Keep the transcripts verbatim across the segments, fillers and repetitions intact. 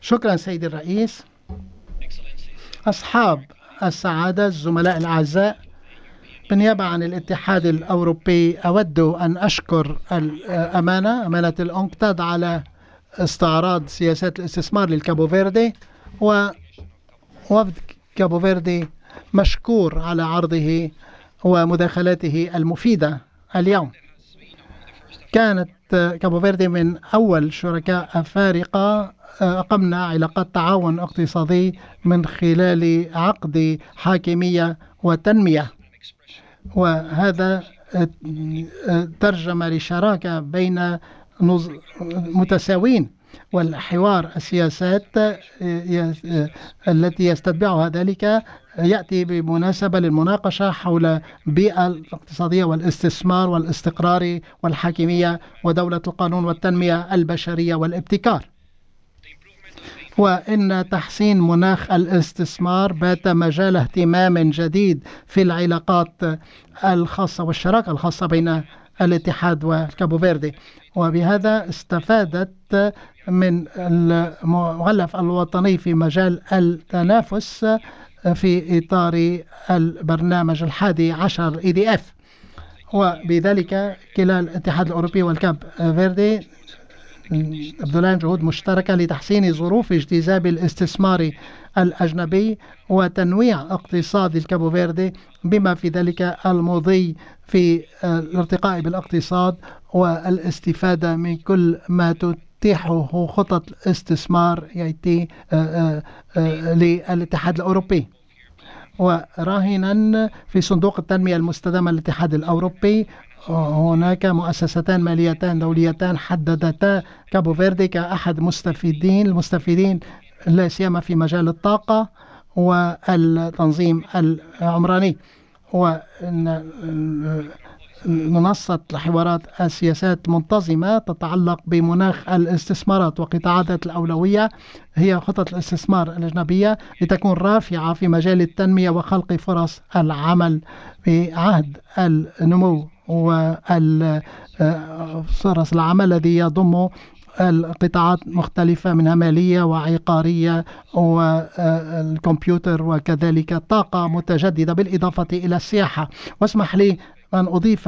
شكرا سيدي الرئيس. أصحاب السعادة، الزملاء الأعزاء، بالنيابة عن الاتحاد الأوروبي أود أن أشكر الأمانة أمانة الأنكتاد على استعراض سياسات الاستثمار للكابو فيردي، ووفد كابو فيردي مشكور على عرضه ومداخلاته المفيدة اليوم. كانت كابو فيردي من أول شركاء أفارقة أقمنا علاقات تعاون اقتصادي من خلال عقد حاكمية وتنمية، وهذا ترجم لشراكة بين متساوين، والحوار السياسات التي يستتبعها ذلك يأتي بمناسبة للمناقشة حول البيئة الاقتصادية والاستثمار والاستقرار والحاكمية ودولة القانون والتنمية البشرية والابتكار. وإن تحسين مناخ الاستثمار بات مجال اهتمام جديد في العلاقات الخاصة والشراكة الخاصة بين الاتحاد وكابو فيردي، وبهذا استفادت من المؤلف الوطني في مجال التنافس في إطار البرنامج الحادي عشر إي دي إف، وبذلك كلا الاتحاد الأوروبي والكاب فيردي يبذلان جهود مشتركة لتحسين ظروف اجتذاب الاستثمار الأجنبي وتنويع اقتصاد الكابو فيردي، بما في ذلك المضي في الارتقاء بالاقتصاد والاستفادة من كل ما تتيحه خطط الاستثمار يأتي للاتحاد الأوروبي. وراهنا في صندوق التنمية المستدامة للاتحاد الأوروبي، هناك مؤسستان ماليتان دوليتان حددتا كابو فيردي كأحد مستفيدين المستفيدين لا سيما في مجال الطاقة والتنظيم العمراني، ومنصة الحوارات السياسات منتظمة تتعلق بمناخ الاستثمارات وقطاعات الأولوية هي خطط الاستثمار الأجنبية لتكون رافعة في مجال التنمية وخلق فرص العمل في عهد النمو وفرص العمل الذي يضم القطاعات مختلفة منها مالية وعقارية والكمبيوتر وكذلك طاقة متجددة بالإضافة إلى السياحة. واسمح لي أن أضيف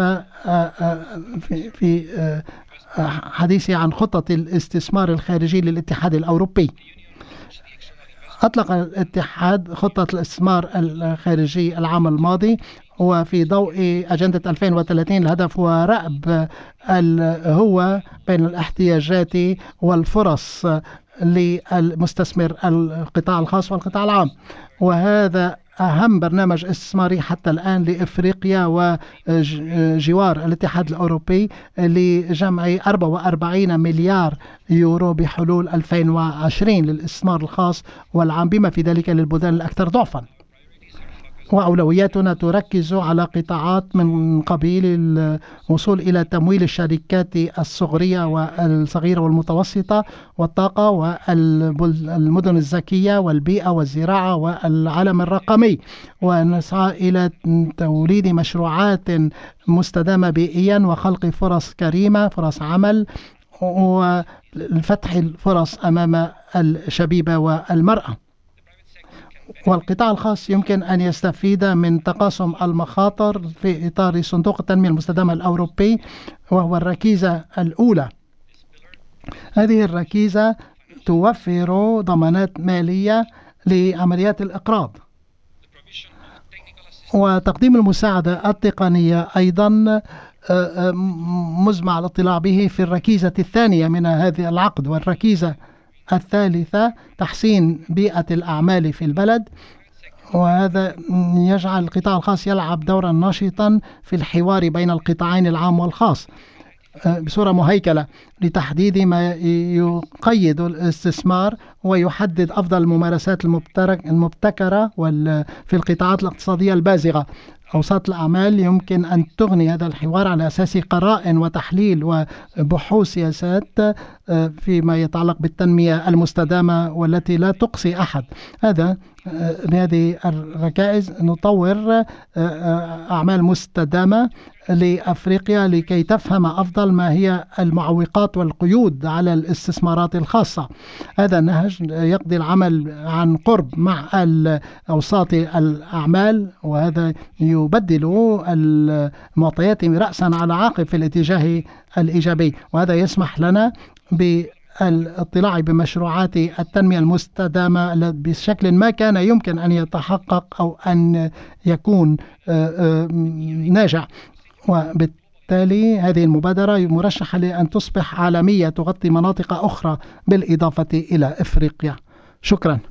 في حديثي عن خطط الاستثمار الخارجي للاتحاد الأوروبي. أطلق الاتحاد خطة الاستثمار الخارجي العام الماضي، وفي ضوء أجندة ألفين وثلاثين الهدف هو رأب الهوة بين الاحتياجات والفرص للمستثمر القطاع الخاص والقطاع العام، وهذا أهم برنامج استثماري حتى الآن لإفريقيا وجوار الاتحاد الأوروبي لجمع أربعة وأربعين مليار يورو بحلول ألفين وعشرين للاستثمار الخاص والعام، بما في ذلك للبلدان الأكثر ضعفا. وأولوياتنا تركز على قطاعات من قبيل الوصول إلى تمويل الشركات الصغيرة والصغيرة والمتوسطة والطاقة والمدن الذكية والبيئة والزراعة والعالم الرقمي، ونسعى إلى توليد مشروعات مستدامة بيئيا وخلق فرص كريمة فرص عمل وفتح الفرص أمام الشبيبة والمرأة. والقطاع الخاص يمكن أن يستفيد من تقاسم المخاطر في إطار صندوق التنمية المستدامة الأوروبي، وهو الركيزة الأولى. هذه الركيزة توفر ضمانات مالية لعمليات الإقراض وتقديم المساعدة التقنية أيضا مزمع الاطلاع به في الركيزة الثانية من هذا العقد. والركيزة الثالثة تحسين بيئة الأعمال في البلد، وهذا يجعل القطاع الخاص يلعب دورا نشطا في الحوار بين القطاعين العام والخاص بصورة مهيكلة لتحديد ما يقيد الاستثمار ويحدد أفضل الممارسات المبتكرة في القطاعات الاقتصادية البازغة، أوساط الأعمال يمكن أن تغني هذا الحوار على أساس قرائن وتحليل وبحوث سياسات فيما يتعلق بالتنمية المستدامة والتي لا تقصي أحد. هذا بهذه الركائز نطور أعمال مستدامة لأفريقيا لكي تفهم أفضل ما هي المعوقات والقيود على الاستثمارات الخاصة. هذا النهج يقضي العمل عن قرب مع أوساط الأعمال، وهذا يبدل المعطيات رأسا على عقب في الاتجاه الإيجابي، وهذا يسمح لنا بالاطلاع بمشروعات التنمية المستدامة بشكل ما كان يمكن أن يتحقق أو أن يكون ناجح. وبالتالي هذه المبادرة مرشحة لأن تصبح عالمية تغطي مناطق أخرى بالإضافة إلى إفريقيا. شكرا.